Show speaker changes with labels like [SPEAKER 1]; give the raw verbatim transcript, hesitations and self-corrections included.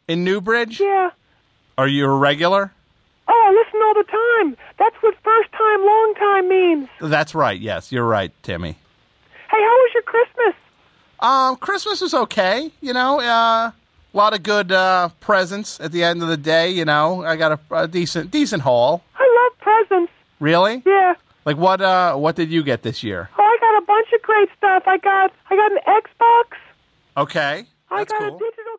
[SPEAKER 1] In Newbridge?
[SPEAKER 2] Yeah.
[SPEAKER 1] Are you a regular?
[SPEAKER 2] Oh, I listen all the time. That's what first time, long time means.
[SPEAKER 1] That's right. Yes, you're right, Timmy.
[SPEAKER 2] Hey, how was your Christmas?
[SPEAKER 1] Um, Christmas was okay. You know, uh, a lot of good uh, presents at the end of the day. You know, I got a, a decent decent haul.
[SPEAKER 2] I love presents.
[SPEAKER 1] Really?
[SPEAKER 2] Yeah.
[SPEAKER 1] Like what? Uh, what did you get this year?
[SPEAKER 2] Oh, I got a bunch of great stuff. I got I got an Xbox.
[SPEAKER 1] Okay, that's
[SPEAKER 2] I got
[SPEAKER 1] cool.
[SPEAKER 2] a digital